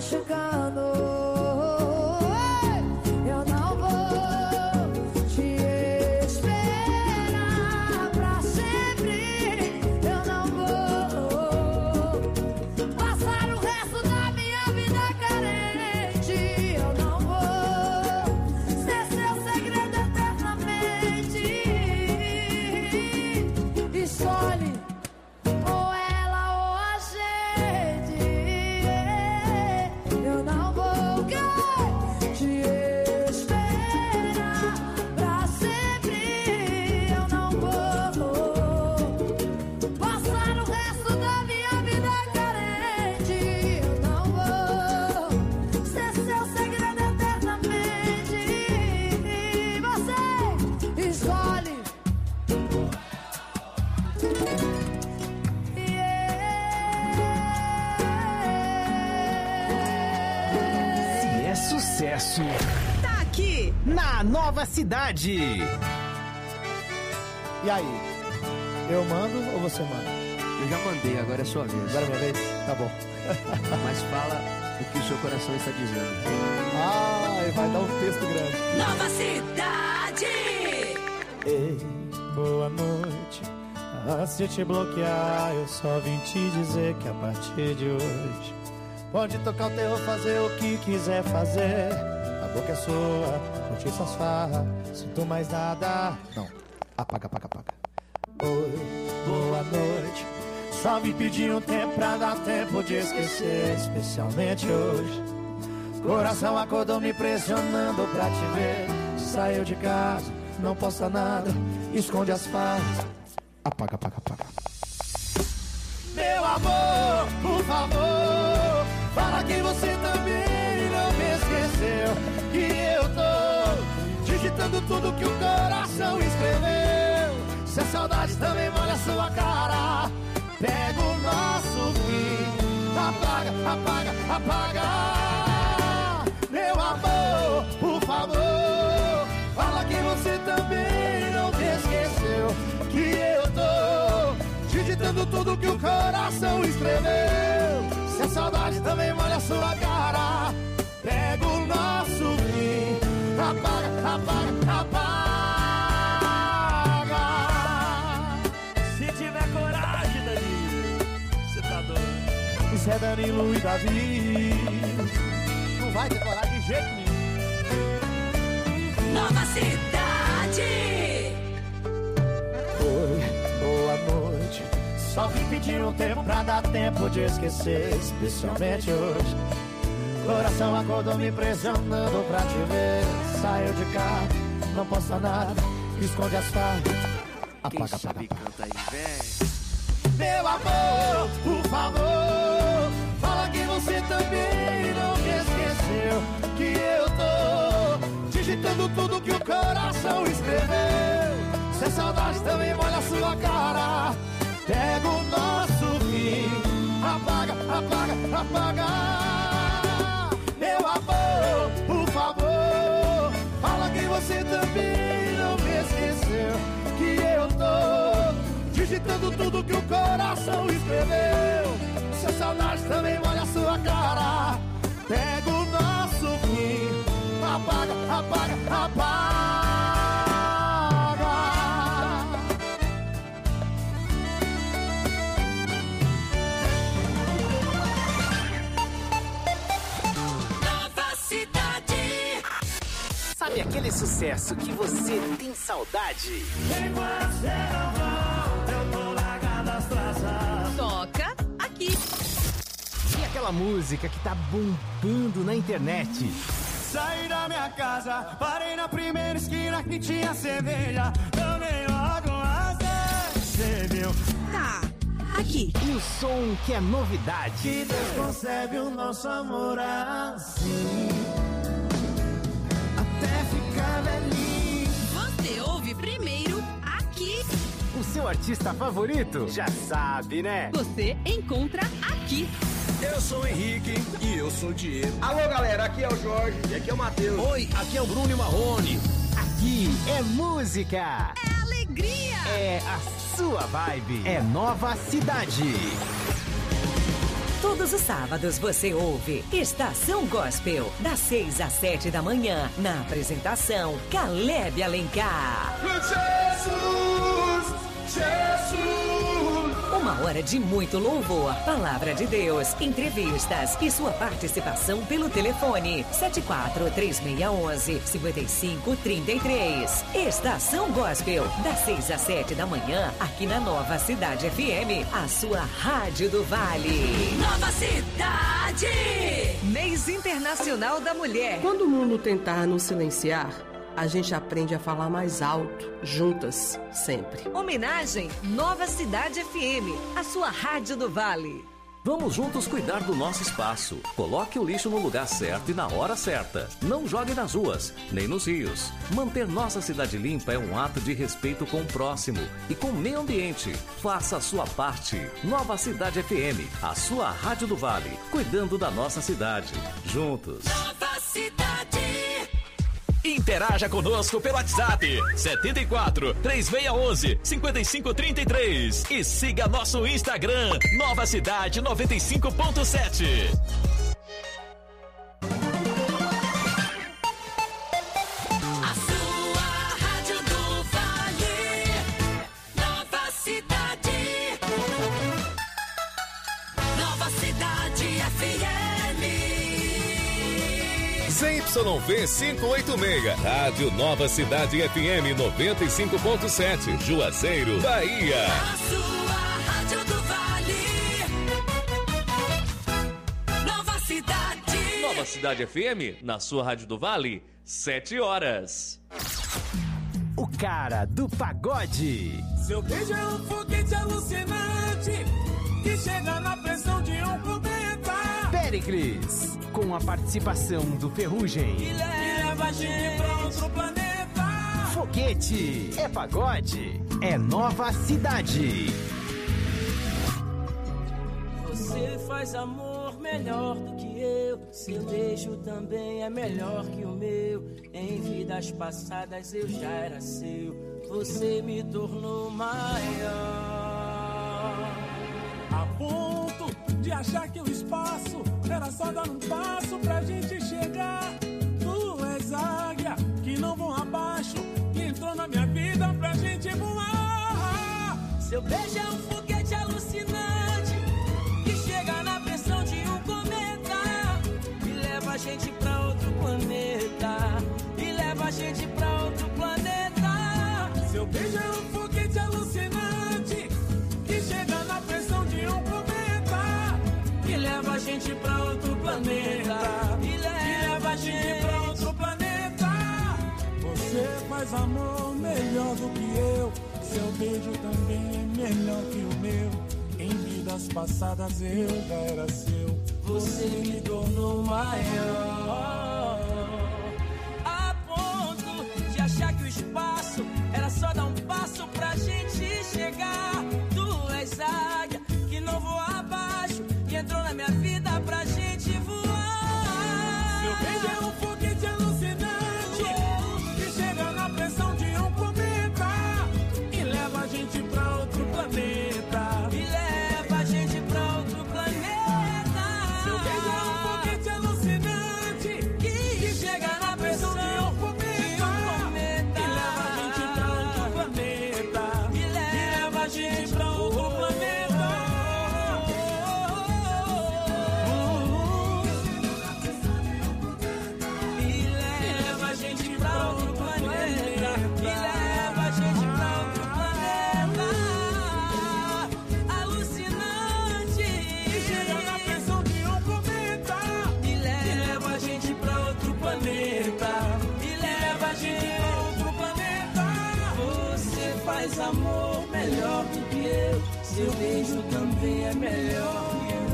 machucando. Eu não vou te esperar pra sempre. Eu não vou passar o resto da minha vida carente. Eu não vou ser seu segredo eternamente. Escolhe ou ela ou a gente. Eu não vou te esperar pra sempre. Eu não vou passar o resto da minha vida carente. Eu não vou ser seu segredo eternamente. Você escolhe. Se é sucesso, tá aqui na Nova Cidade. E aí? Eu mando ou você manda? Eu já mandei, agora é sua vez. Agora é minha vez? Tá bom. Mas fala o que o seu coração está dizendo. Ai, vai dar um texto grande. Nova Cidade. Ei, boa noite. Antes de te bloquear, eu só vim te dizer que a partir de hoje pode tocar o terror, fazer o que quiser fazer. A boca é sua, curtir suas farras, sinto mais nada. Não, apaga. Oi, boa noite. Só vim pedir um tempo pra dar tempo de esquecer, especialmente hoje. Coração acordou me pressionando pra te ver. Saiu de casa, não posta nada, esconde as farras. Apaga. Meu amor, por favor, fala que você também não me esqueceu. Que eu tô digitando tudo que o coração escreveu. Se a saudade também molha sua cara, pega o nosso fim. Apaga. Meu amor, por favor, fala que você também não me esqueceu. Que eu tô digitando tudo que o coração escreveu. Se a saudade também molha sua cara, pega o nosso fim. Apaga. Se tiver coragem, Danilo, você tá doido. Isso é Danilo e Davi. Não vai ter coragem de jeito nenhum. Nova Cidade. Oi, boa noite. Só vim pedir um tempo pra dar tempo de esquecer, especialmente hoje. Coração acordou me pressionando pra te ver. Saiu de casa, não posta nada, esconde as farras. Quem sabe canta aí, vem. Meu amor, por favor, fala que você também não me esqueceu. Que eu tô digitando tudo que o coração escreveu. Se a saudade também molha sua cara, pega o nosso fim. Apaga. Meu amor, por favor, fala que você também não me esqueceu. Que eu tô digitando tudo que o coração escreveu. Se a saudade também molha sua cara, pega o nosso fim. Apaga. Sabe aquele sucesso que você tem saudade? Enquanto você não volta, eu tô largado as traças. Toca aqui. E aquela música que tá bombando na internet? Saí da minha casa, parei na primeira esquina que tinha cerveja. Tomei logo uma você viu? Tá aqui. E o som que é novidade? Que Deus concebe o nosso amor assim, até ficar velhinho. Você ouve primeiro aqui. O seu artista favorito? Já sabe, né? Você encontra aqui. Eu sou o Henrique e eu sou o Diego. Alô, galera, aqui é o Jorge e aqui é o Matheus. Oi, aqui é o Bruno e Marrone. Aqui é música. É alegria. É a sua vibe. É Nova Cidade. Todos os sábados você ouve Estação Gospel, das 6 às 7 da manhã, na apresentação Caleb Alencar. Jesus, Jesus. Uma hora de muito louvor, palavra de Deus, entrevistas e sua participação pelo telefone 74-3611-5533. Estação Gospel, das 6 às 7 da manhã, aqui na Nova Cidade FM, a sua Rádio do Vale. Nova Cidade! Mês Internacional da Mulher. Quando o mundo tentar nos silenciar, a gente aprende a falar mais alto, juntas, sempre. Homenagem Nova Cidade FM, a sua Rádio do Vale. Vamos juntos cuidar do nosso espaço. Coloque o lixo no lugar certo e na hora certa. Não jogue nas ruas, nem nos rios. Manter nossa cidade limpa é um ato de respeito com o próximo e com o meio ambiente. Faça a sua parte. Nova Cidade FM, a sua Rádio do Vale, cuidando da nossa cidade. Juntos. Nova Cidade! Interaja conosco pelo WhatsApp 74-3611-5533 e siga nosso Instagram Nova Cidade 95.7. A sua Rádio do Vale, Nova Cidade. Nova Cidade FM. ZYV 586, Rádio Nova Cidade FM 95.7, Juazeiro, Bahia. A sua Rádio do Vale, Nova Cidade. Nova Cidade FM, na sua Rádio do Vale, 7 horas. O cara do pagode. Seu beijo é um foguete alucinante que chega na pressão de um cometa. Péricles, com a participação do Ferrugem. E leva a gente pra outro planeta. Foguete, é pagode, é Nova Cidade. Você faz amor melhor do que eu. Seu beijo também é melhor que o meu. Em vidas passadas eu já era seu. Você me tornou maior. A ponto de achar que o espaço era só dar um passo pra gente chegar. Tu és águia que não voa abaixo, que entrou na minha vida pra gente voar. Seu beijo é um foguete alucinante que chega na pressão de um cometa e leva a gente pra outro planeta. E leva a gente pra outro planeta. Seu beijo é um foguete alucinante que chega na pressão de um cometa e leva a gente pra outro planeta. E leva a gente pra outro planeta. Você faz amor melhor do que eu. Seu beijo também é melhor que o meu. Em vidas passadas eu já era seu. Você me tornou maior. A ponto de achar que o espaço era só dar um passo pra gente chegar. Tu és águia que não voa abaixo, que entrou na minha vida pra gente voar. Seu beijo é um foguete alucinante que chega na pressão de um cometa e leva a gente pra outro planeta. E leva a gente pra outro planeta. Seu beijo é um foguete alucinante que chega na pressão de um cometa e leva a gente pra outro planeta. E leva a gente pra outro planeta. Faz amor melhor do que eu. Seu beijo também é melhor que o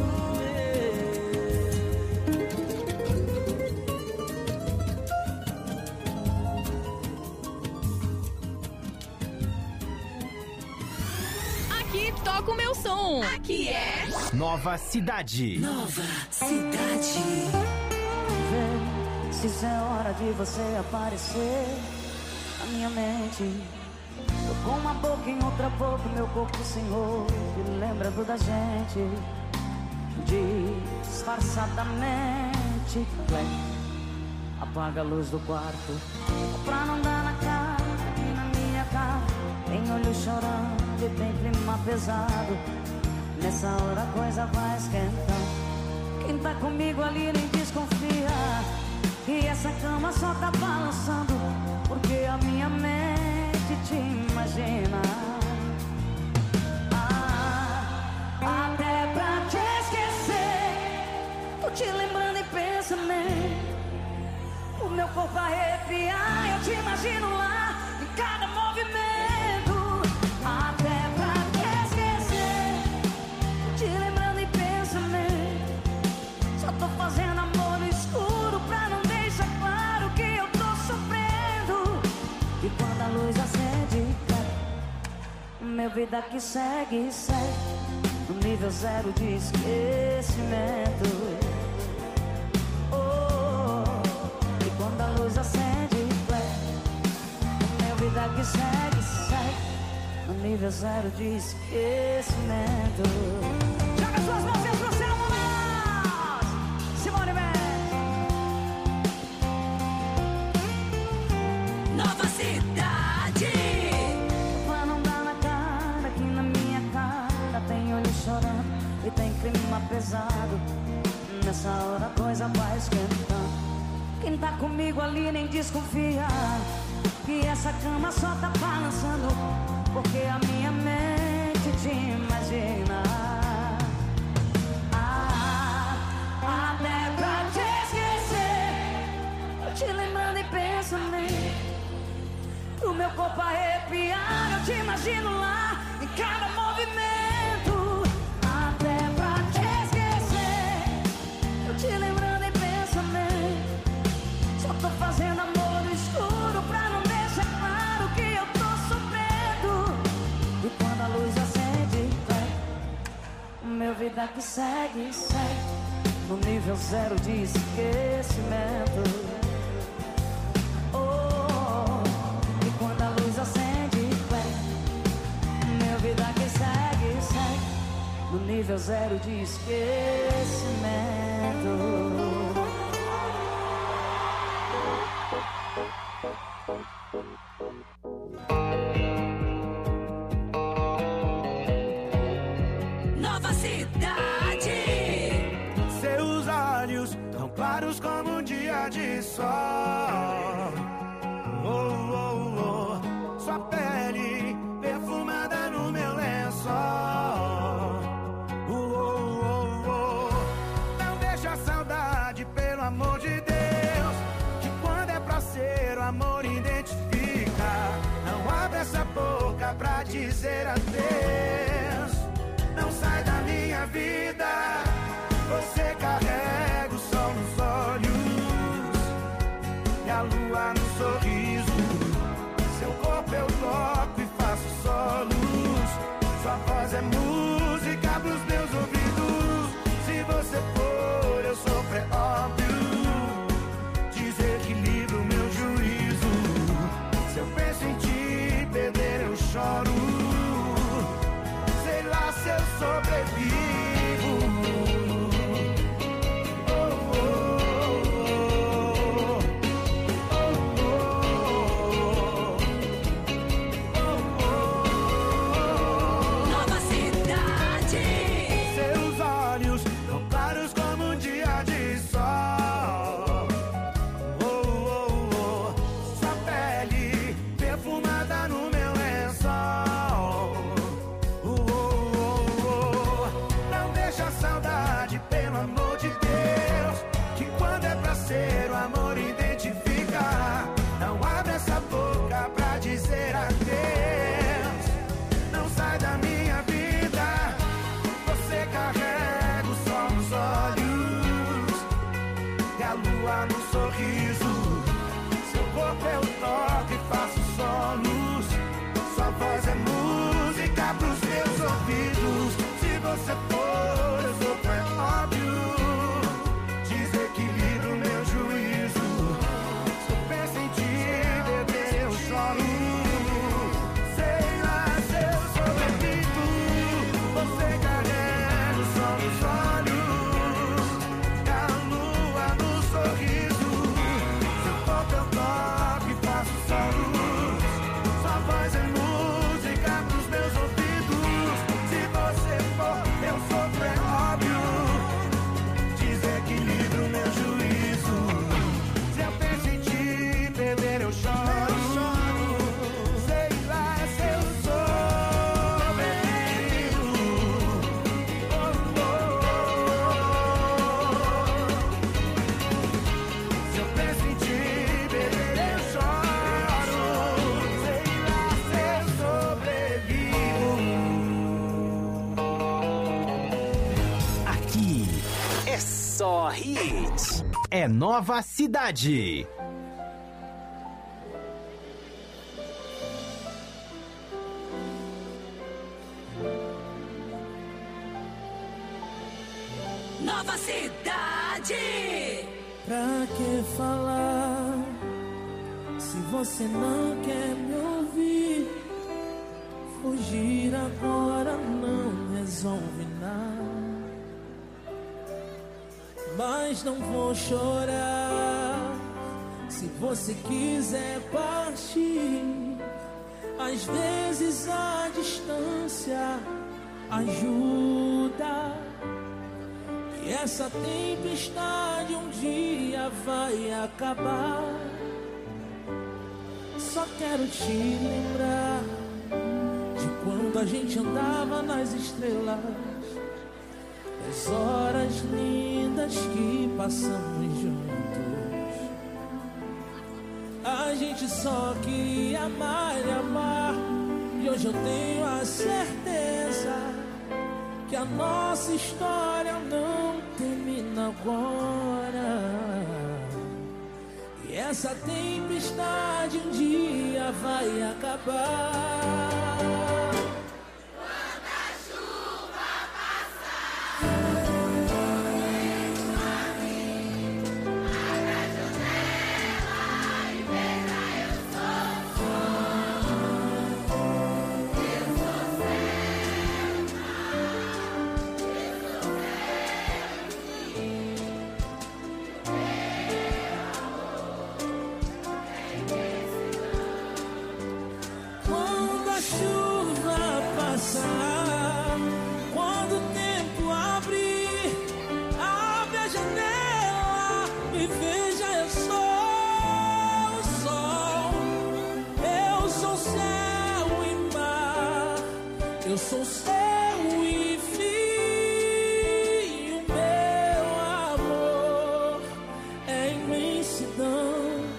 meu. Aqui toca o meu som. Aqui é Nova Cidade. Nova Cidade. Vem, se isso é hora de você aparecer na minha mente. Tô com uma boca em outra boca, meu corpo sem roupa, lembrando da gente. disfarçadamente. Apaga a luz do quarto pra não dar na cara. E na minha cara tem olho chorando e tem clima pesado. Nessa hora a coisa vai esquentar. Quem tá comigo ali nem desconfia que essa cama só tá balançando, porque a minha mente te imagina. Até pra te esquecer, tô te lembrando em pensamento. O meu corpo arrepiar, eu te imagino lá em cada movimento. Até pra te esquecer, tô te lembrando em pensamento. Só tô fazendo amor no escuro pra não deixar claro que eu tô sofrendo. E quando a luz acende, minha vida que segue, segue no nível zero de esquecimento. E quando a luz acende, minha vida que segue, segue no nível zero de esquecimento. Joga suas mãos pro céu, vamos! Simone Mendes. Nova Cidade. Pra não dar na cara, aqui na minha cara tem olho chorando e tem clima pesado. Nessa hora a coisa vai esquentando. Quem tá comigo ali nem desconfia que essa cama só tá balançando, porque a minha mente te imagina. Até pra te esquecer, eu te lembrando em pensamento. O meu corpo arrepiar, eu te imagino lá em cada movimento. Até pra te esquecer, eu te lembrando em pensamento. Só tô fazendo amor no escuro pra não deixar claro que eu tô sofrendo. E quando a luz acende, meu vida que segue, segue no nível zero de esquecimento. E quando a luz acende, meu vida que segue, segue no nível zero de esquecimento. Nova Cidade. Seus olhos tão claros como um dia de sol. Sua pele perfumada no meu lençol. Não deixa a saudade, pelo amor de Deus, que quando é pra ser o amor identifica. Não abre essa boca pra dizer adeus. Não sai da minha vida. Você carrega o sol nos olhos e a lua no sorriso. Seu corpo eu toco e faço solos. Sua voz é música pros meus ouvidos. Se você for, eu sou pré-óbvio. Desequilibro o meu juízo. Se eu penso em te perder, eu choro. Sei lá se eu sobrevivo. Você for, eu sou pré-óbvio. Desequilibro meu juízo. Se eu penso em te beber, eu choro. Sei lá se eu sobrevivo. Você carrega o sol nos olhos hit é Nova Cidade. Nova Cidade. Pra que falar se você não quer me ouvir? Fugir agora não resolve nada. Mas não vou chorar se você quiser partir. Às vezes a distância ajuda. E essa tempestade um dia vai acabar. Só quero te lembrar de quando a gente andava nas estrelas, das horas lindas que passamos juntos. A gente só queria amar e amar. E hoje eu tenho a certeza que a nossa história não termina agora. E essa tempestade um dia vai acabar. Quando a chuva passar, vem pra mim, abre a janela e veja, eu sou fã. Eu sou Selma. Quando a chuva passar, quando o tempo abrir, abre a janela e veja, eu sou o sol. Eu sou céu e mar, eu sou céu e fim. O meu amor é imensidão.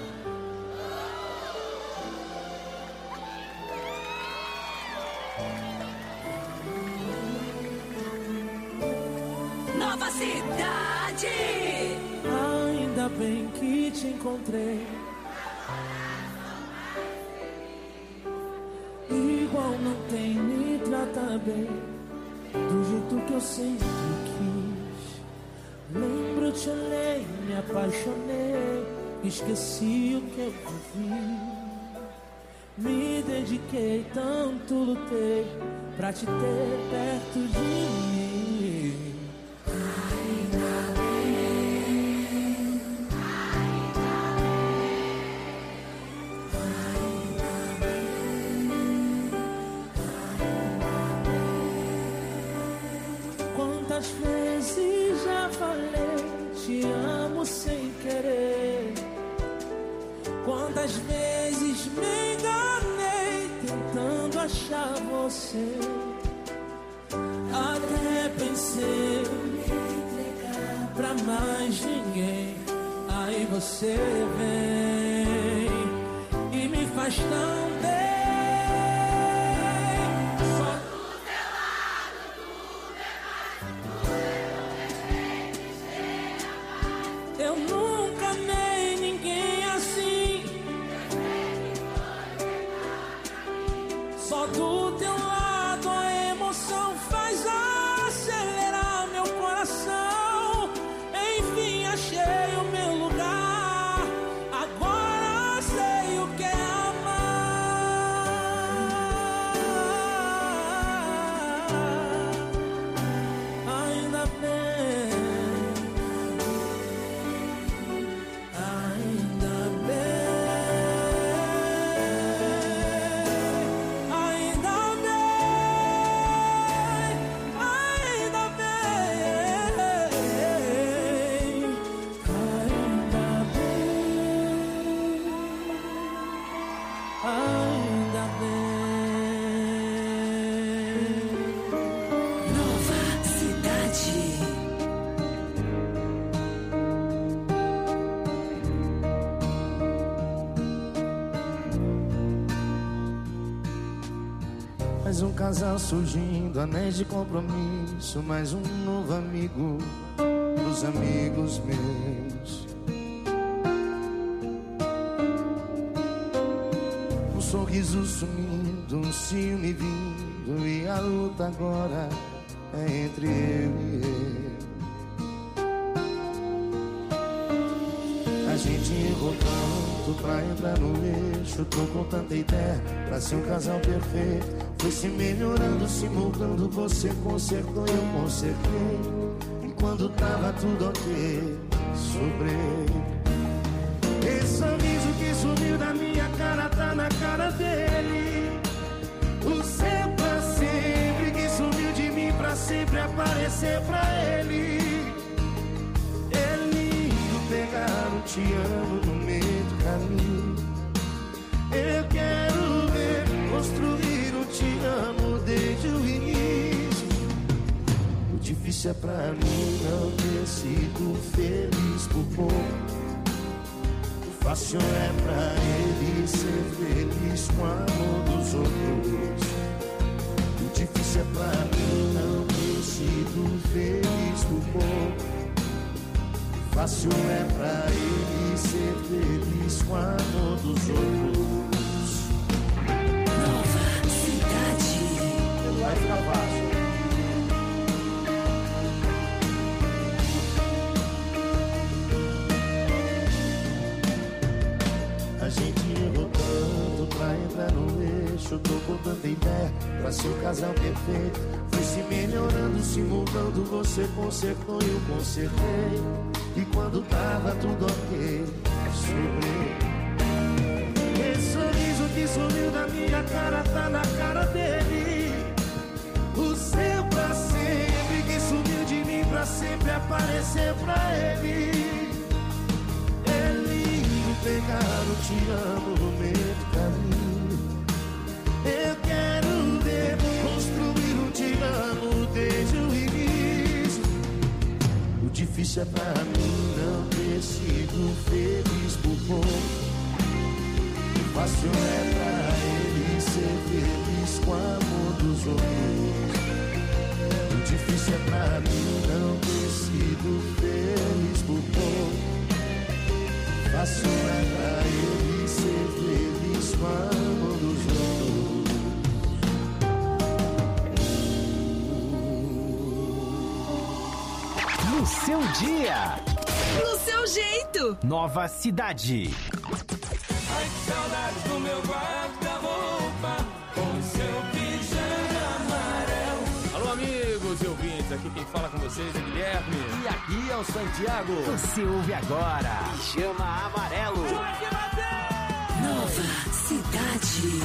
Nova Cidade. Ainda bem que te encontrei. Igual não tem, me trata bem, do jeito que eu sempre quis. Lembro, te olhei, me apaixonei, esqueci o que eu vivi. Me dediquei, tanto lutei pra te ter perto de mim. Quantas vezes já falei, te amo sem querer. Quantas vezes me enganei, tentando achar você. Até pensei pra mais ninguém. Aí você vem e me faz tão bem. Só Do teu lado tudo é mais. eu nunca amei ninguém assim. Só do teu lado a emoção faz acelerar meu coração. Enfim, achei o meu lugar. Agora sei o que é amar. Ainda bem, ainda bem, ainda ainda bem. Nova Cidade. Mais um casal surgindo, anéis de compromisso, mais um novo amigo nos os amigos meus. Um sorriso sumindo, um ciúme vindo, e a luta agora é entre eu e ele. A gente errou tanto pra entrar no eixo, tô com tanta ideia pra ser um casal perfeito. Foi se melhorando, se moldando, você consertou, eu consertei. E quando tava tudo ok, sobrei. Esse sorriso que sumiu da minha cara tá na cara dele. O seu pra sempre que sumiu de mim pra sempre aparecer pra ele. É lindo pegar um te amo no meio do caminho. Eu quero ver construir um te amo desde o início. O difícil é pra mim não ter sido feliz por pouco. O fácil é pra ele ser feliz com o amor dos outros. O difícil é pra mim não ter sido feliz por pouco. O fácil é pra ele ser feliz com o amor dos outros. Nova Cidade. Vai ficar fácil. A gente errou tanto pra entrar no eixo. Tô com tanta ideia pra ser o casal perfeito. Foi se melhorando, se moldando, você consertou e eu consertei. E quando tava tudo ok, sobrei. Esse sorriso que sumiu da minha cara tá na cara dele. O seu pra sempre que sumiu de mim pra sempre aparecer pra ele. É lindo pegar o te amo no meio do caminho. Eu quero ver construir um te amo desde o início. O difícil é pra mim não ter sido feliz por pouco. O fácil é pra ele ser feliz com o amor dos outros. O difícil é pra mim não ter sido feliz por pouco. O fácil é pra ele ser feliz com o amor dos outros. No seu dia. No seu jeito. Nova Cidade. Ai, que saudades do meu guarda-roupa com o seu pijama amarelo. Alô, amigos e ouvintes, aqui quem fala com vocês é Guilherme. E aqui é o Santiago. Você ouve agora Pijama Amarelo. Nova Cidade.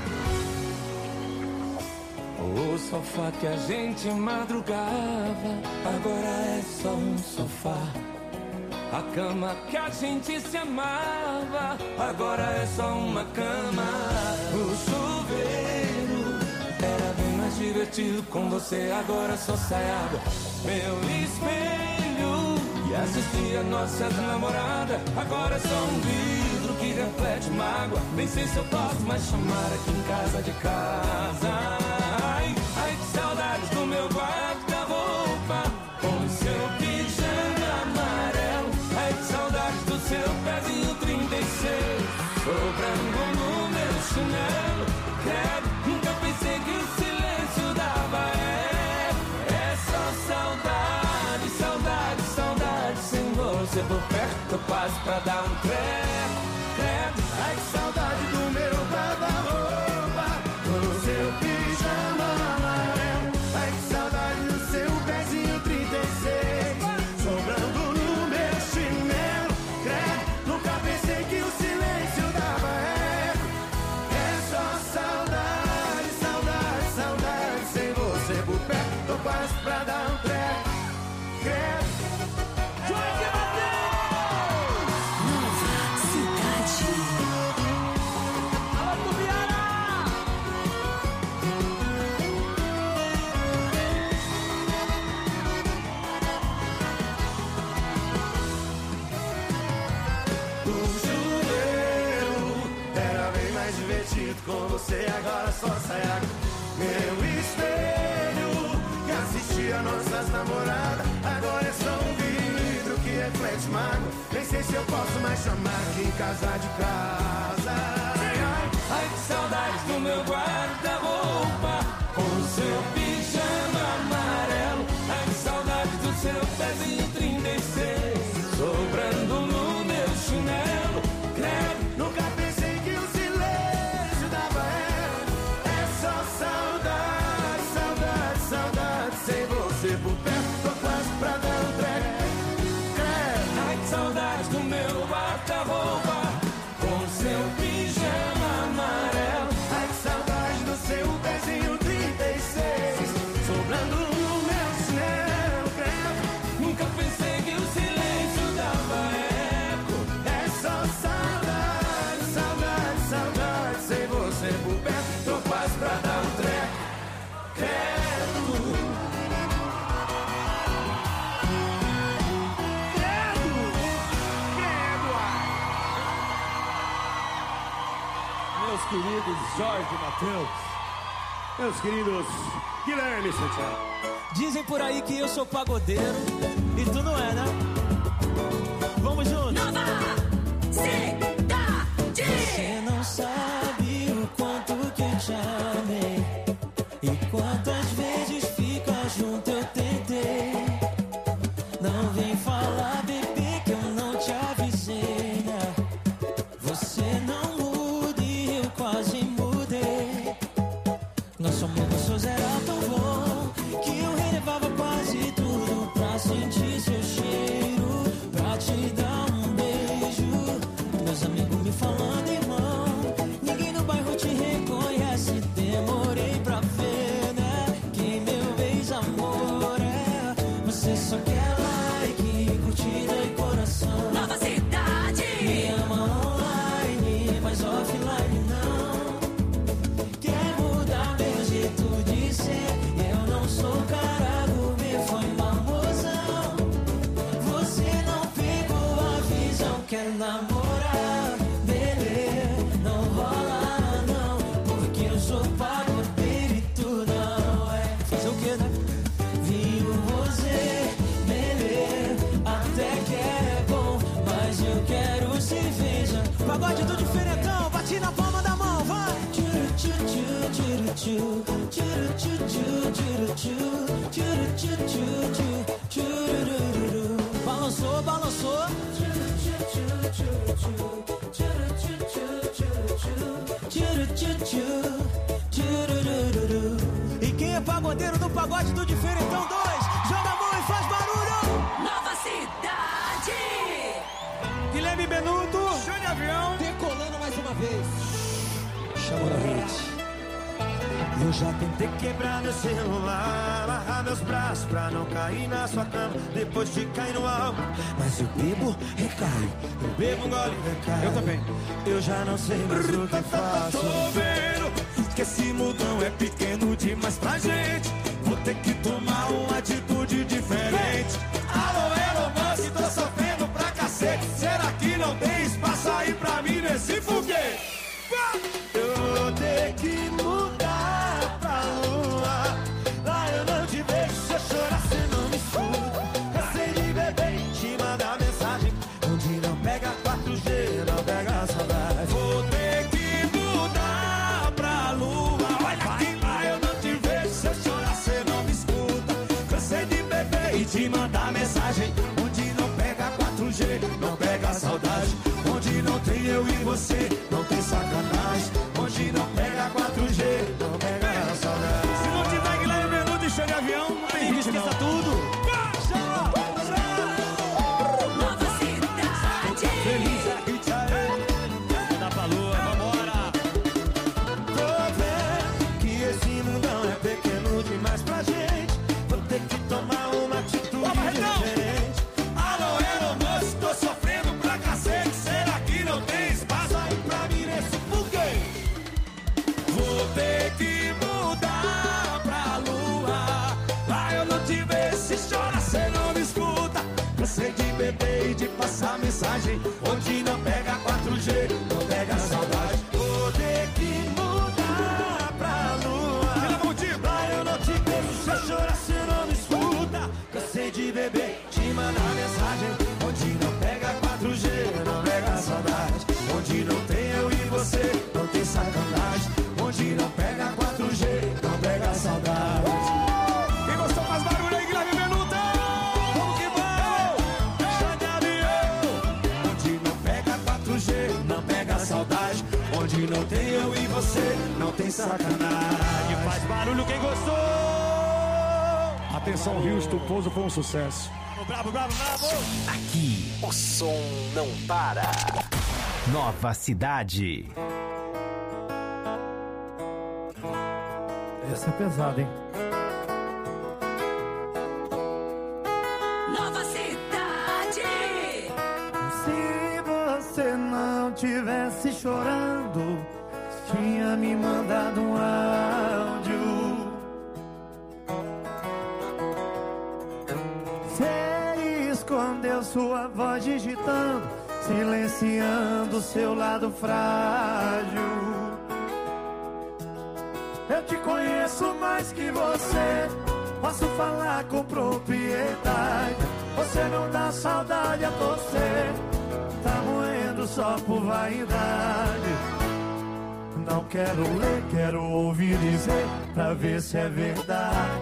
O sofá que a gente madrugava agora é só um sofá. A cama que a gente se amava agora é só uma cama. O chuveiro era bem mais divertido com você, agora só sai água. Meu espelho que assistia nossas namoradas agora é só um vidro que reflete mágoa. Nem sei se eu posso mais chamar aqui em casa de casa. Ai, ai, que saudades do meu guarda-roupa com o seu pijama amarelo. Ai, que saudades do seu pezinho 36 sobrando no meu chinelo. Credo, nunca pensei que o silêncio dava. É só saudade, saudade, saudade. Sem você por perto eu passo pra dar um treco. Credo, ai, que saudade do meu guarda-roupa com o seu pijama amarelo. Ai, que saudade do seu pezinho 36 sobrando no meu chinelo. Credo, nunca pensei que o silêncio dava eco. É só saudade, saudade, saudade. Sem você por perto eu passo pra dar um treco. Credo. Nova Cidade. Alô, Tubiara! O chuveiro era bem mais divertido com você, agora só sai água. Meu espelho que assistia nossas namoradas agora é só um vídeo reflete mágoa. Nem sei se eu posso mais chamar de casa de casa. Ai, que saudades do meu guarda-roupa com o seu pijama amarelo. Ai, que saudades do seu pezinho 36 sobrando no meu chinelo. Credo, nunca pensei que o silêncio dava erro. É só saudade, saudade, saudade. Sem você por perto, tô quase pra dar um treco. Ai, que saudades do meu guarda-roupa com o seu pijama amarelo. Ai, que saudade do seu pezinho 36 sobrando no meu chinelo. Nunca pensei que o silêncio dava eco. É só saudade, saudade, saudade. Sem você por perto, tô quase pra dar um treco. Meus queridos Jorge e Matheus, meus queridos Guilherme Santiago. Dizem por aí que eu sou pagodeiro e tu não é, né? Vamos juntos. Nova Cidade. Você não sabe o quanto que eu te amei e quantas vezes ficar junto eu tentei. Não vem falar, bebê, que eu não te avisei, né? Você não muda e eu quase mudei. Nosso amor gostoso era tão bom que eu relevava quase tudo pra sentir seu cheiro, pra te dar um beijo. Meus amigos me falando, irmão, ninguém no bairro te reconhece. Demorei pra ver, né, que meu ex-amor é. Você só quer like, curtida e coração. Nova Cidade. Me ama online, mas offline não. Quer mudar meu jeito de ser. Eu não sou cara gourmet, foi mamozão. Você não pegou a visão. Quer namorar, beleza, não rola não, porque eu sou pagodeiro e tu não é. Fazer o que, né? Viu você, beleza, até que é bom, mas eu quero cerveja. Pagode do diferentão, bate na palma da mão, vai! Tchuru, tchuru, tchuru, tchuru, tchuru, tchuru, tchuru, tchuru, tchuru, tchuru, tchuru. Balançou, balançou. E quem é pagodeiro no pagode do diferentão 2, joga a mão e faz barulho. Nova Cidade. Guilherme Benuto, show de avião, decolando mais uma vez. Chama na hit. Eu já tentei quebrar meu celular, amarrar meus braços pra não cair na sua cama depois de cair no álcool. Mas eu bebo, recaio, eu bebo, engole, recaio. Eu também. Eu já não sei mais o que faço. Tô vendo que esse mundão é pequeno demais pra gente. Vou ter que tomar uma atitude diferente. Alô, Elon Musk, tô sofrendo pra cacete. Será que não tem espaço aí pra mim nesse foguete? Eu vou ter que mudar pra lua. Lá eu não te vejo, se eu chorar cê não me escuta. Cansei de beber e te mandar mensagem onde não pega 4G, não pega saudade. Vou ter que mudar pra lua. Olha que lá eu não te vejo, se eu chorar cê não me escuta. Cansei de beber e te mandar mensagem onde não pega 4G, não pega saudade. Onde não tem eu e você, não tem sacanagem. Onde não pega 4G, não pega saudade. Se não tiver Guilherme Benuto e show de avião, não tem risco, esqueça tudo. Nova Cidade. Feliz aqui, tchau. Dá pra lua, vambora. Tô vendo que esse mundão é pequeno demais pra gente. Vou ter que tomar uma atitude diferente. Alô, Elon Musk, tô sofrendo pra cacete. Será que não tem espaço aí pra mim nesse foguete? Vou ter que mudar pra lua. Lá eu não te vejo, se chora cê não me escuta. Cansei de beber e de passar mensagem onde não pega 4G, não pega saudade. Vou ter que mudar pra lua. Lá eu não te vejo, se eu chorar cê não me escuta. Cansei de beber, te mandar mensagem onde Onde não tem eu e você, não tem sacanagem. Faz barulho quem gostou. Atenção, Houston, o pouso foi um sucesso. Bravo, bravo, bravo. Aqui, o som não para. Nova Cidade. Essa é pesada, hein? Nova Cidade. Se você não tivesse chorando, tinha me mandado um áudio. Você escondeu sua voz digitando, silenciando seu lado frágil. Eu te conheço mais que você, posso falar com propriedade. Você não dá saudade a você, tá moendo só por vaidade. Não quero ler, quero ouvir dizer, pra ver se é verdade.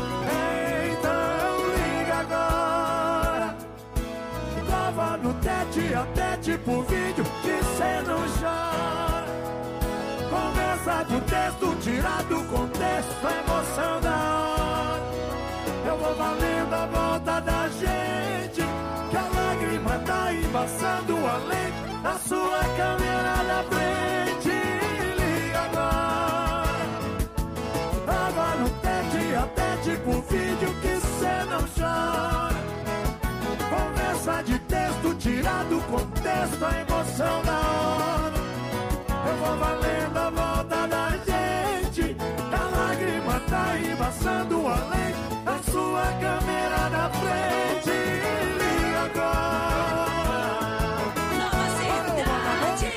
Então liga agora, prova no tete a tete por vídeo que cê não chora. Conversa de texto tirado do contexto, a emoção da hora. Eu vou valendo a volta da gente, que a lágrima tá embaçando a lente da sua câmera na frente. Liga agora, tava no tete a tete por vídeo que cê não chora. Conversa de texto tirado do contexto, a emoção da hora. Eu vou valendo a volta da gente, a lágrima tá embaçando a lente da sua câmera na frente. Liga agora. Nova Cidade.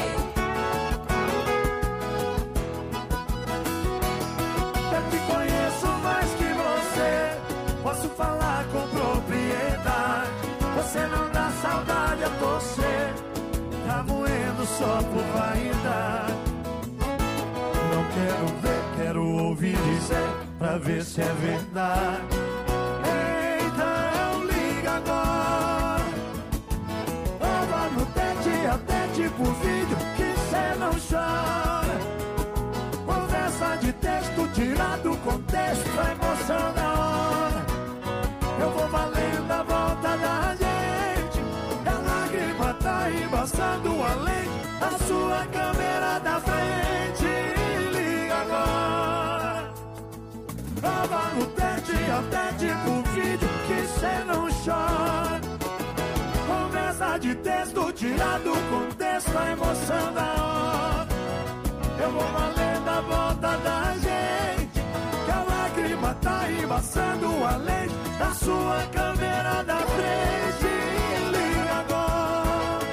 Eu te conheço mais que você, posso falar com propriedade. Você não dá saudade a você, tá moendo só por vaidade. Não quero ver, quero ouvir dizer, pra ver se é verdade. Então liga agora, tava no tete a tete por vídeo que cê não chora. Conversa de texto tirado do contexto, a emoção da hora. Eu vou valendo a volta da gente, a lágrima tá embaçando a lente da sua câmera da frente. Liga agora, prova no tete a tete por vídeo que cê não chora. Conversa de texto tirado do contexto, a emoção da hora. Eu vou valendo a volta da gente, que a lágrima tá embaçando a lente da sua câmera da frente. Liga agora.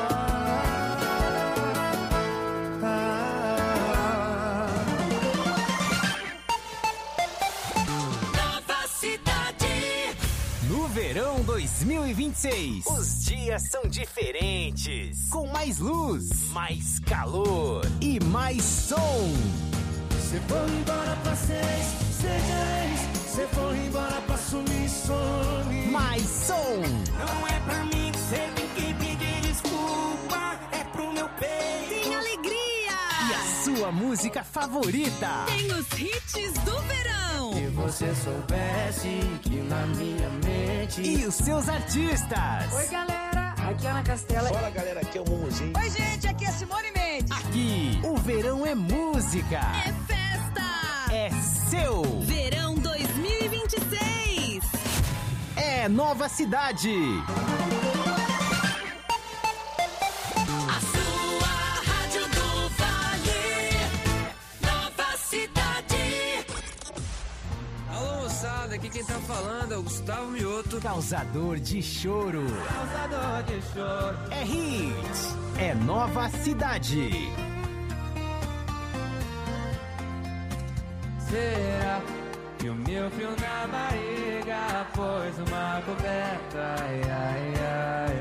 Nova Cidade. No verão 2026, Os dias são diferentes. com mais luz, Mais calor. e mais som. Cê foi embora pra 6, 6, cê foi embora pra sumir, some. Mais som. Não é pra mim que cê tem que pedir desculpa, é pro meu peito. Tem alegria. E a sua música favorita. Tem os hits do verão. Se você soubesse que na minha mente. E os seus artistas. Oi, galera. Aqui é Ana Castela. Fala, galera, aqui é o Mumuzinho. Oi, gente. Aqui é Simone Mendes. Aqui, o verão é música. É festa. É seu. Verão 2026. É Nova Cidade. A sua rádio do Vale. Nova Cidade. Alô, moçada, aqui quem tá falando é o Gustavo Mioto. Causador de choro. Causador de choro. É hit. É Nova Cidade. Será que o meu frio na barriga pôs uma coberta? Ai, ai, ai.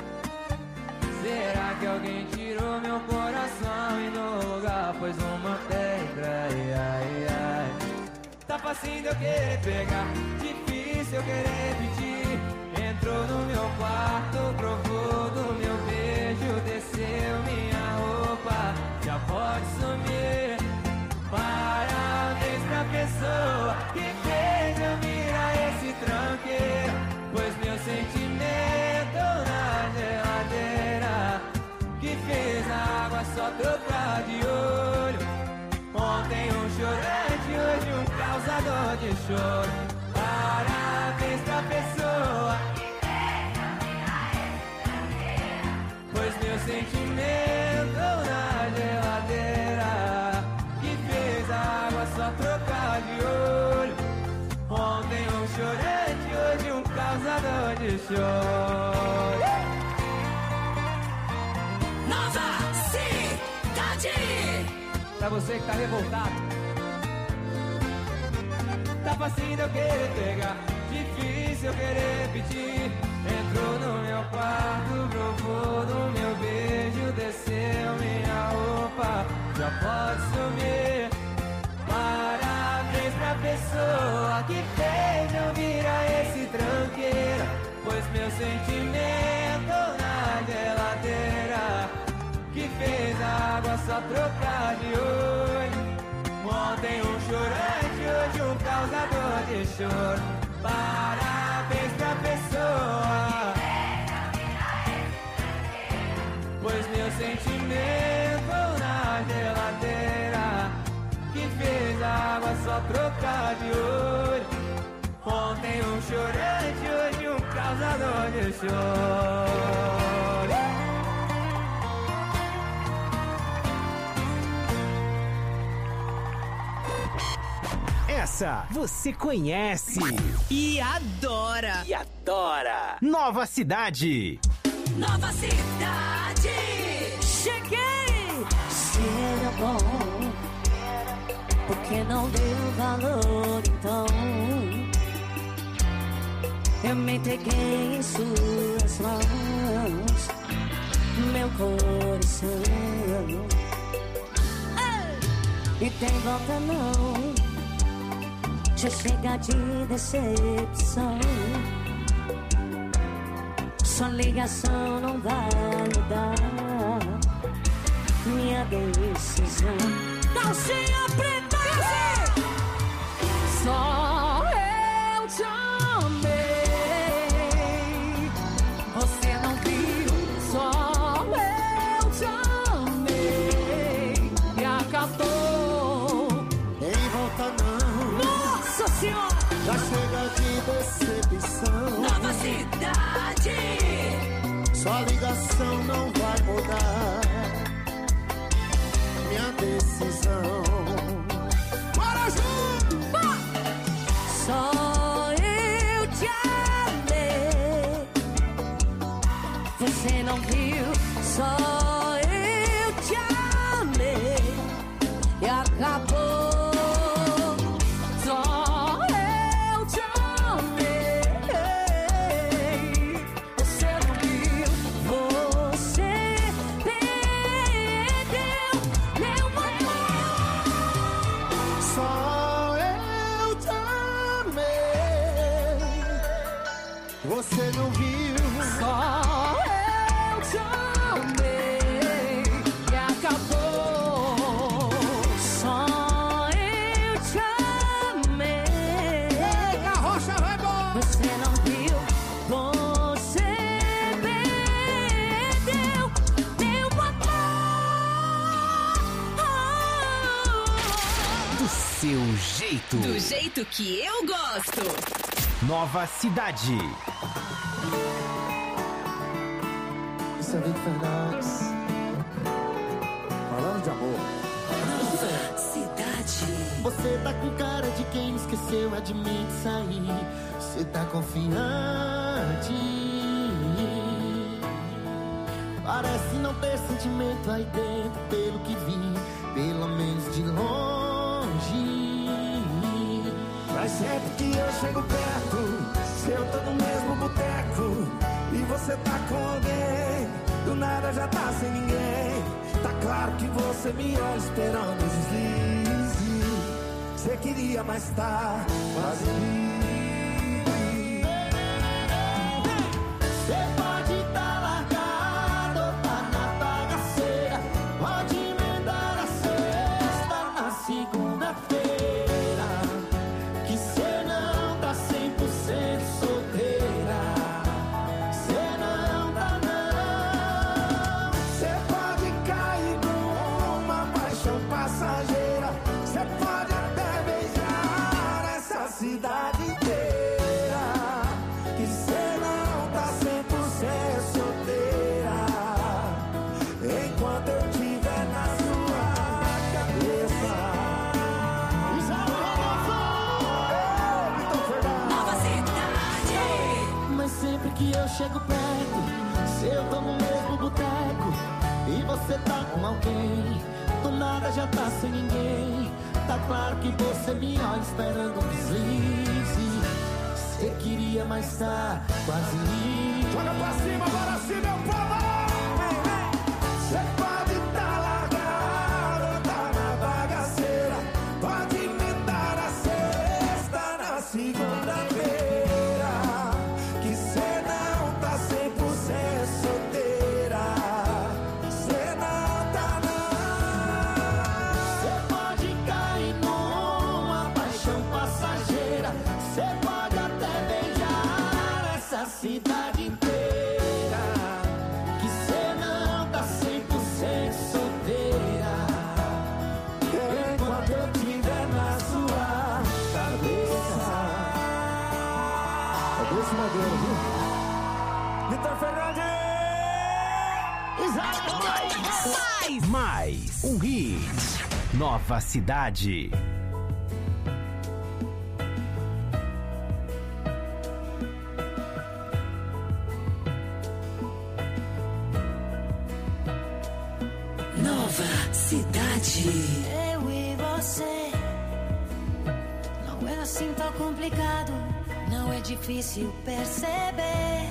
Será que alguém tirou meu coração e no lugar pôs uma pedra? Ai, ai, ai. Tá facinho de eu querer pegar, difícil eu querer pedir. Entrou no meu quarto, provou do meu beijo, desceu minha roupa, já trocar de olho. Ontem um chorante, hoje um causador de choro. Parabéns pra pessoa que fez eu virar esse tranqueira, pois meu sentimento na geladeira, que fez a água só trocar de olho. Ontem um chorante, hoje um causador de choro. Nova Cidade. Pra você que tá revoltado, tá facinho de eu querer pegar, difícil eu querer pedir. Entrou no meu quarto, provou do meu beijo, desceu minha roupa, já pode sumir. Parabéns pra pessoa que fez eu virar esse tranqueira, pois meu sentimento na geladeira, que fez a água só trocar de olho. Ontem um chorante, hoje um causador de choro. Parabéns pra pessoa, pois meu sentimento na geladeira, que fez a água só trocar de olho. Ontem um chorante, hoje um causador de choro. Essa você conhece e adora. E adora. Nova Cidade. Nova Cidade. Cheguei. Se era bom, porque não deu valor então? Eu me entreguei em suas mãos, meu coração. E tem volta não, já chega de decepção. Sua ligação não vai mudar minha decisão. Calcinha preta, só eu te amei. Você não viu, só eu te amei. E acabou, Em volta não, nossa senhora, já chega de decepção. Nova Cidade. Sua ligação não vai mudar minha decisão. Bora junto! Só eu te amei. Você não viu? Só eu te amei. E acabou. Só eu te amei. Você não viu? Você perdeu meu amor. Só eu te amei. Você não viu? Só eu te amei. E acabou. Só eu te amei. A rocha vai embora. Você não viu? Você perdeu meu amor. Do seu jeito. Do jeito que eu gosto. Nova Cidade. Isso é Vitor Fernandes. Falando de amor. Nova Cidade. Você tá com cara de quem esqueceu, admite sair. Você tá confiante. Parece não ter sentimento aí dentro, pelo que vi, pelo menos de longe. Mas sempre que eu chego perto, se eu tô no mesmo boteco e você tá com alguém, do nada já tá sem ninguém. Tá claro que você me olha esperando o deslize. Você queria, mas tá quase livre. Você pode tá largado ou tá na bagaceira, pode emendar a sexta na segunda-feira, que cê não tá 100% solteira. Cê não tá não. Você pode cair no já tá sem ninguém. Tá claro que você me olha esperando um deslize. Você queria, mas tá quase livre. Joga pra cima, agora sim, meu povo! Você pode tá largado, tá na bagaceira. Pode emendar a sexta na segunda-feira. Que cê não tá 100% solteira. Cê não tá não. Cê pode cair numa paixão passageira. Cê pode até beijar essa cidade inteira. Que cê não tá 100% solteira. Enquanto eu tiver na sua cabeça. É desse modelo, viu? Vitor Fernandes! Mais um hit. Nova Cidade. Nova Cidade. Eu e você. Não é assim tão complicado. Não é difícil perceber.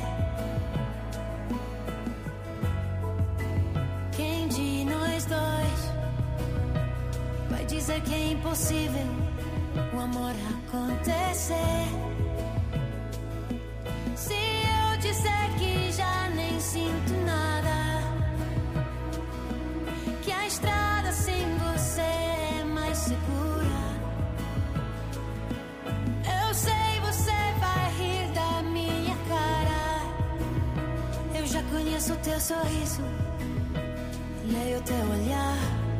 Quem de nós dois vai dizer que é impossível o amor acontecer? Se eu disser que já nem sinto nada, que a estrada sem você é mais segura, eu sei você vai rir da minha cara. Eu já conheço o teu sorriso, leio o teu olhar.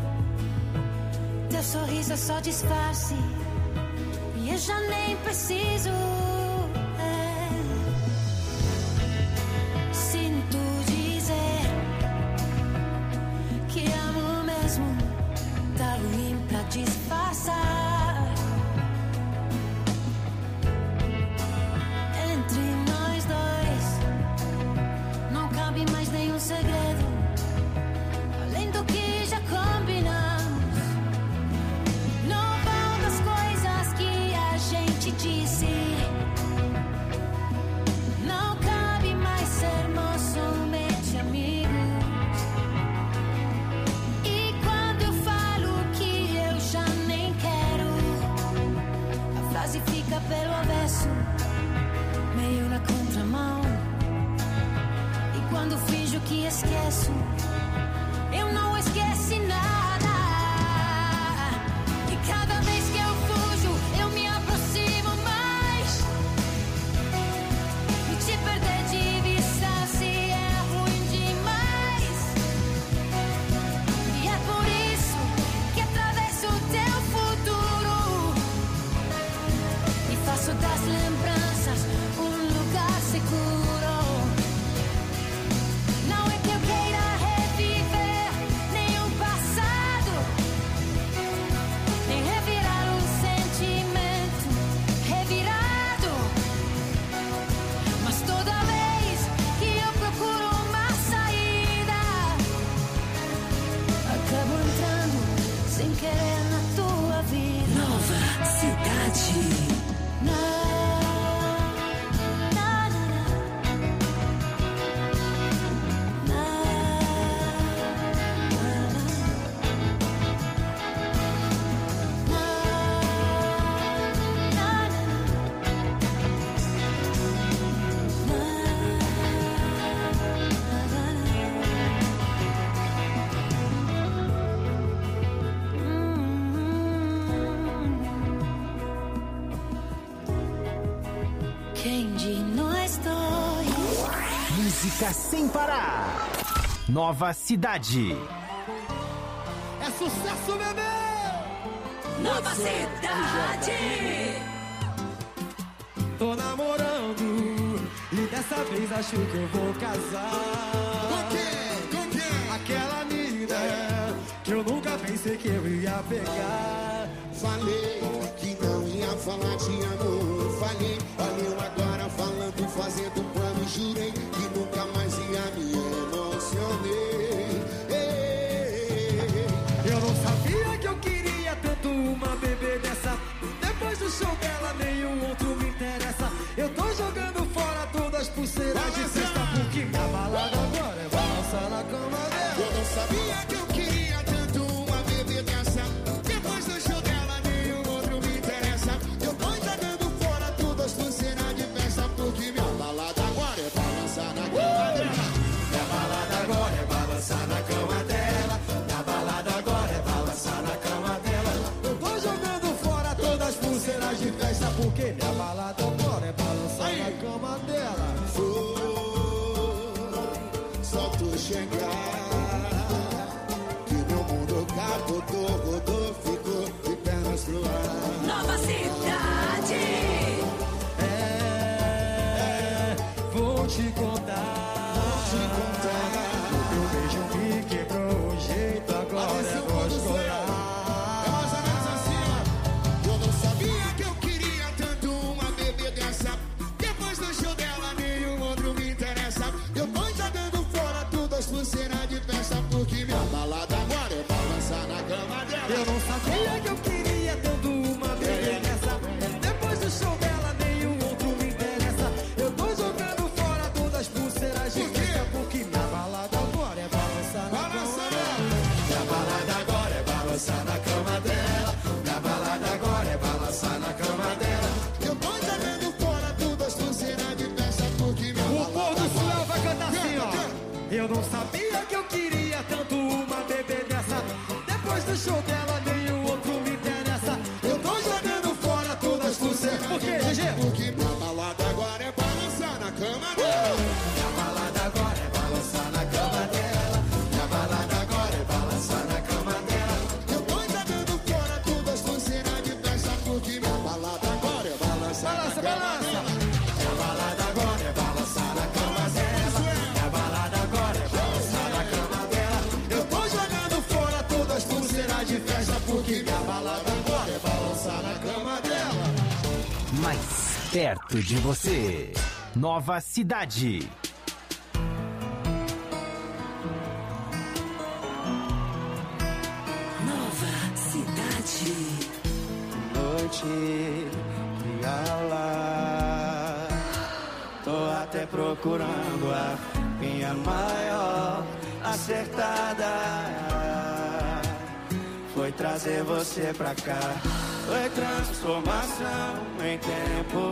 Teu sorriso é só disfarce e eu já nem preciso. Sinto dizer que amo mesmo, tá ruim pra disfarçar. Entre nós dois não cabe mais nenhum segredo, além do que já combinamos. Não vão das coisas que a gente disse. Não cabe mais sermos somente amigos. E quando eu falo que eu já nem quero, a frase fica pelo avesso, meio na contramão. E quando finjo que esqueço, eu não esqueci nada. E cada vez que eu fujo, eu me aproximo mais. E te perder de vista se é ruim demais. E é por isso que atravesso o teu futuro e faço das lembranças um lugar seguro. Não é que eu queira reviver nenhum passado, nem revirar um sentimento revirado. Mas toda vez que eu procuro uma saída, acabo entrando sem querer na tua vida. Nova Cidade. Quem de nós dois? Música sem parar. Nova Cidade. É sucesso, bebê! Nova Cidade. Tô namorando e dessa vez acho que eu vou casar. Com quem? Com quem? Aquela mina que eu nunca pensei que eu ia pegar. Falei que não ia falar te amo. Falei, olha eu agora falando, fazendo plano. Jurei que nunca mais ia me emocionei. Eu não sabia que eu sabia que eu queria tanto uma bebê dessa. Depois do show dela, nenhum outro me interessa. Eu tô jogando fora todas as pulseiras de festa, porque minha balada agora é balançar na cama dela. Minha balada agora é balançar na cama dela. Minha balada agora é balançar na cama dela. Eu tô jogando fora todas as pulseiras de festa, porque minha balada agora é balançar na cama dela. Só tu chegar que meu mundo capotou, rodou, ficou de pernas pro ar. Nova Cidade. Vou te contar. O teu beijo me quebrou o jeito, agora eu vou chorar. É mais ou menos assim, ó. Eu não sabia que eu queria tanto uma bebê dessa. Depois do show dela, nenhum outro me interessa. Eu tô jogando fora todas as pulseiras de festa, porque minha balada agora é balançar na cama dela. Eu não sabia que eu queria tanto uma bebê dessa. Depois do show dela, nenhum outro me interessa. Eu tô jogando fora todas as pulseiras de festa, porque minha balada agora é balançar na cama dela. Minha balada agora é balançar na cama dela. Minha balada agora é balançar na cama dela. Eu tô jogando fora todas as pulseiras de festa, porque minha balada. O povo do sul vai cantar assim, ó. Eu não sabia que eu queria tanto uma bebê dessa. Depois do show dela, nenhum outro me interessa. Eu tô jogando fora todas as pulseiras. Por quê, GG? Porque minha balada agora é balançar na cama dela. Minha balada agora é balançar na cama dela. Minha balada agora é balançar na cama dela. Eu tô jogando fora todas as pulseiras de festa, porque minha balada agora é balançar na cama dela. Minha balada agora é balançar na cama dela. Minha balada agora é balançar na cama dela. Eu tô jogando fora todas as pulseiras de festa, porque minha balada agora é balançar na cama dela. Mais perto de você. Nova Cidade. Nova Cidade. Noite de aula, tô até procurando a minha maior acertada. Foi trazer você pra cá, foi transformação em tempo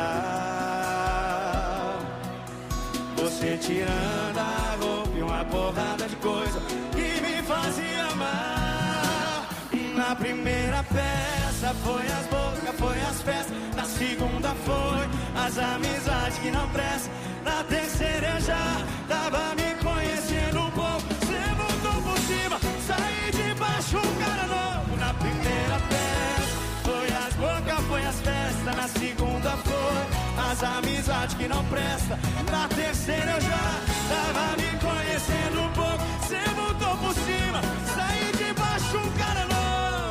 real. Você tirando a roupa e uma porrada de coisa que me fazia mal. Na primeira peça foi as bocas, foi as festas. Na segunda foi as amizades que não prestam. Na terceira eu já tava me conhecendo um pouco. Você voltou por cima, saí de baixo, um cara novo. Na primeira peça foi as bocas, foi as festas. Na segunda foi as amizades que não prestam. Na terceira eu já tava me conhecendo um pouco. Você voltou por cima, saí de baixo, um cara novo.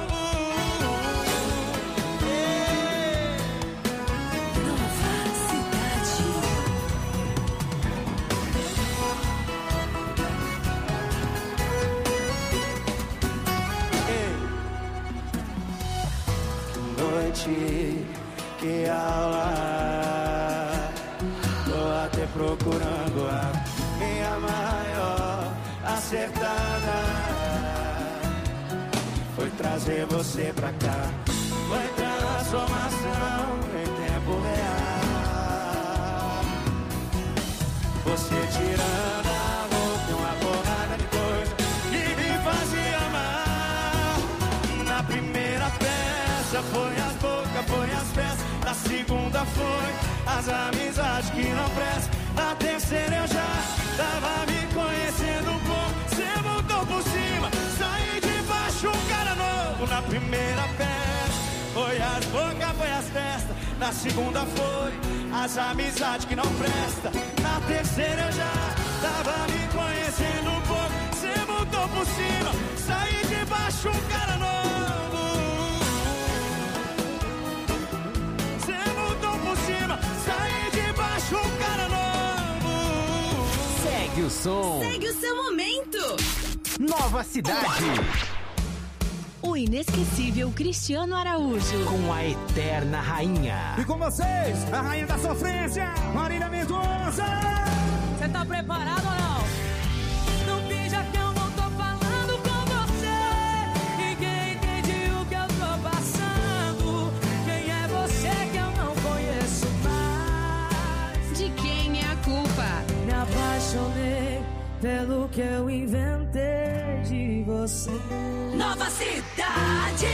Que aula, tô até procurando a minha maior acertada. Foi trazer você pra cá, foi transformação em tempo real. Você tirando a roupa e uma porrada de coisa que me fazia mal. Na primeira peça foi as bocas, foi as festas. Na segunda foi as amizades que não prestam. Na terceira eu já tava me conhecendo um pouco. Você voltou por cima, saí de baixo, um cara novo. Na primeira peça foi as bocas, foi as festas. Na segunda foi as amizades que não prestam. Na terceira eu já tava me conhecendo um pouco. Você voltou por cima, saí de baixo, um cara novo. Saí de baixo, um cara novo. Segue o som. Segue o seu momento. Nova Cidade. O inesquecível Cristiano Araújo. Com a eterna rainha. E com vocês, a rainha da sofrência, Marília Mendonça. Você tá preparado ou não? Não finja que eu não tô falando. que eu inventei de você. Nova Cidade.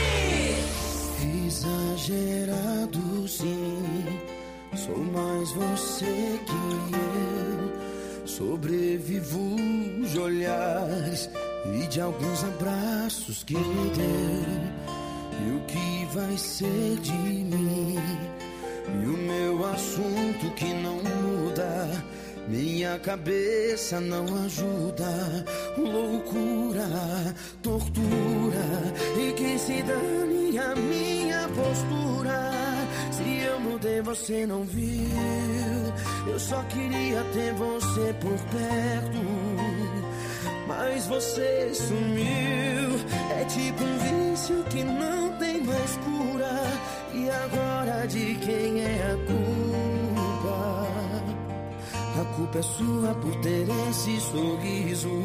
Exagerado sim, sou mais você que eu. Sobrevivo de olhares e de alguns abraços que me deu. E o que vai ser de mim? E o meu assunto que não muda. Minha cabeça não ajuda. Loucura, tortura. E quem se dane a minha postura. Se eu mudei você não viu. Eu só queria ter você por perto, mas você sumiu. É tipo um vício que não tem mais cura. E agora de quem é a culpa? A culpa é sua por ter esse sorriso.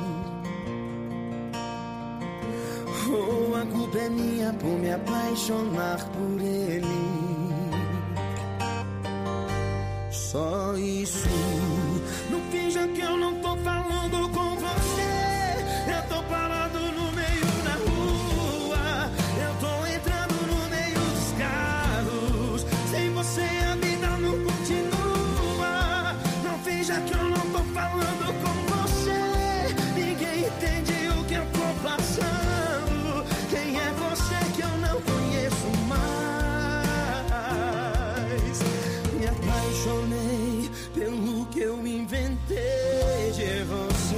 Ou a culpa é minha por me apaixonar por ele. Só isso. Não finja que eu não tô falando com você. Eu tô parado no meio da rua. Eu tô entrando no meio dos carros. Sem você a vida não continua. Não finja que eu não tô falando com você. Ninguém entende o que eu tô passando. Quem é você que eu não conheço mais? Me apaixonei pelo que eu inventei de você.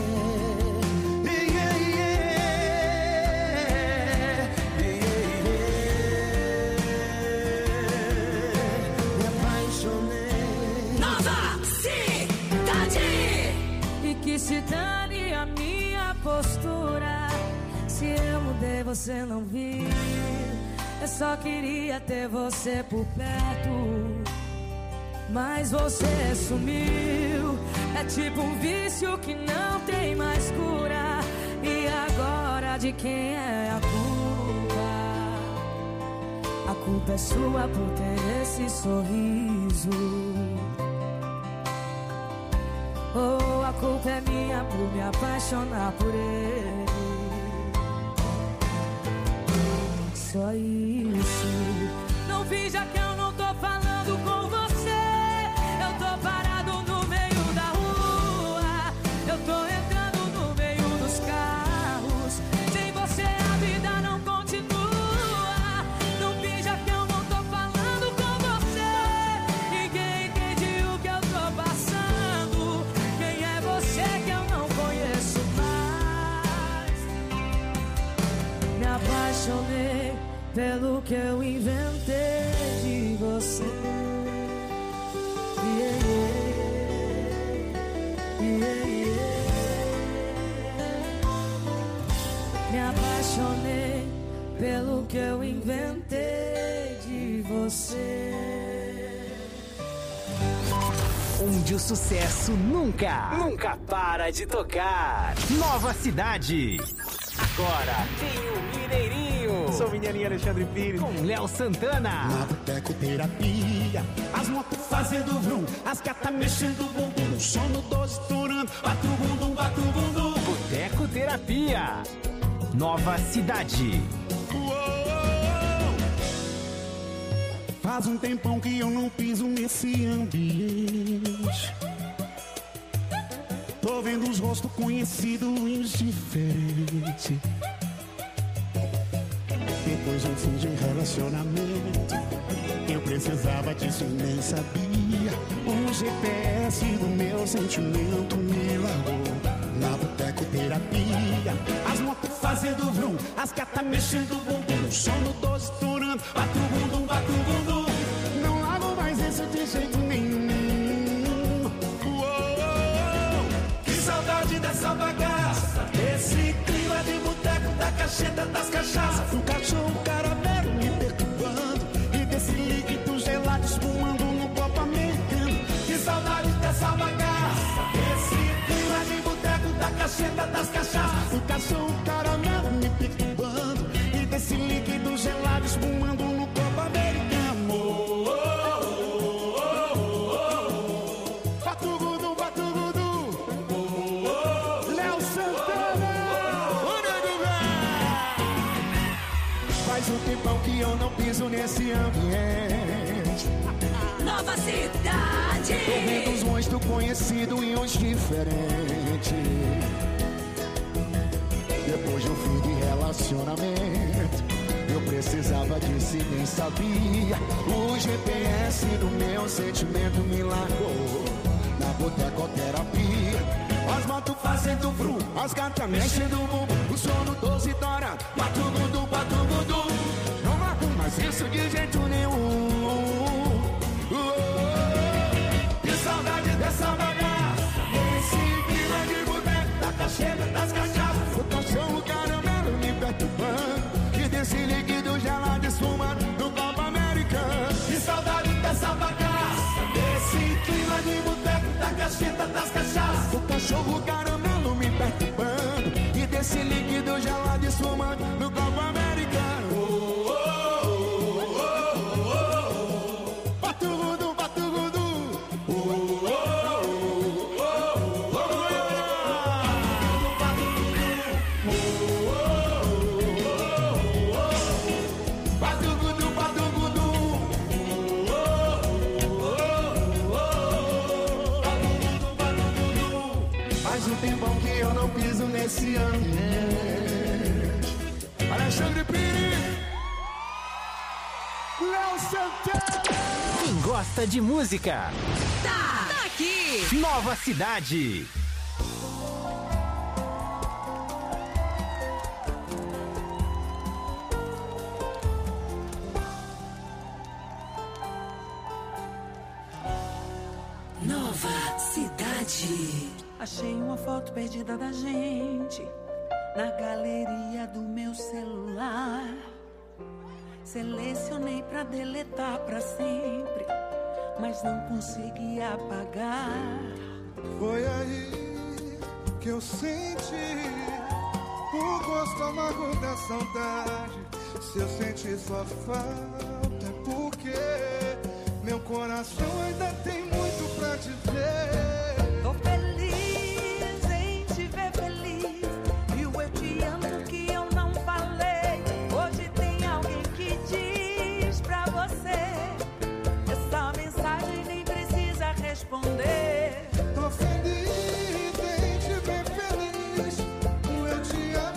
Me apaixonei. Nova Cidade. E que se dane a minha postura. Se eu mudei você não viu. Eu só queria ter você por perto, mas você sumiu. É tipo um vício que não tem mais cura. E agora de quem é a culpa? A culpa é sua por ter esse sorriso. Ou a culpa é minha por me apaixonar por ele. Só isso. Não finja que eu não tô falando com você. Eu tô parado no meio da rua. Eu tô entrando no meio dos carros. Sem você a vida não continua. Não finja que eu não tô falando com você. Ninguém entende o que eu tô passando. Quem é você que eu não conheço mais? Me apaixonei pelo que eu inventei de você. Yeah, yeah, yeah. Me apaixonei pelo que eu inventei de você. Onde o sucesso nunca para de tocar. Nova Cidade. Agora tem o Mineirinho. Sou o Mineirinho Alexandre Pires. Com Léo Santana. Na botecoterapia, as motos fazendo vrum, as gatas mexendo o bumbum, sono 12 estourando, bate o bumbum, bate o bumbum. Botecoterapia. Nova Cidade. Faz um tempão que eu não piso nesse ambiente. Tô vendo os rostos conhecidos diferentes. Depois de um fim de relacionamento, eu precisava disso e nem sabia. O GPS do meu sentimento me largou. Na botecoterapia, as motos fazendo vrum, as gatas mexendo o bumbum, sono 12 estourando, bate o bumbum, bate o bumbum. Não largo mais isso de jeito nenhum. Que saudade dessa bagaça, esse clima de boteco, da cacheta, das cachaças. O cachorro caramelo me perturbando e desse líquido gelado espumando no copo americano. Que saudade dessa bagaça, esse clima de boteco, da cacheta, das cachaças. O cachorro caramelo me perturbando e desse líquido gelado espumando no copo americano. Batugudu, batugudu. Léo Faz um tempão que eu não piso nesse ambiente. Nova Cidade. Tô vendo uns rostos conhecidos e uns diferentes. Depois de um fim de relacionamento, eu precisava disso e nem sabia. O GPS do meu sentimento me largou na botecoterapia. As motos fazendo vrum, as gatas mexendo o bumbum, o sono 12 tora, batugudu, batugudu. Não largo mais isso de jeito nenhum. Que saudade dessa bagaça, esse clima de boteco, da cacheira, das cachaças. O cachorro caramelo me perturbando, e desse líquido gelado esfumando do Copa América. Que saudade dessa bagaça, desse clima de boteco, da cacheira, das cachaças. O cachorro caramelo me perturbando, e desse líquido gelado esfumando do Copa América. Batugudu, batugudu. Batugudu, batugudu. Faz um tempão que eu não piso nesse ambiente. Alexandre Pires, Léo Santana. Quem gosta de música, Tá aqui. Nova Cidade. Nova Cidade. Achei uma foto perdida da gente na galeria do meu celular. Selecionei pra deletar pra sempre, mas não consegui apagar. Foi aí que eu senti o gosto amargo da saudade. Se eu senti sua falta é porque meu coração ainda tem muito pra dizer.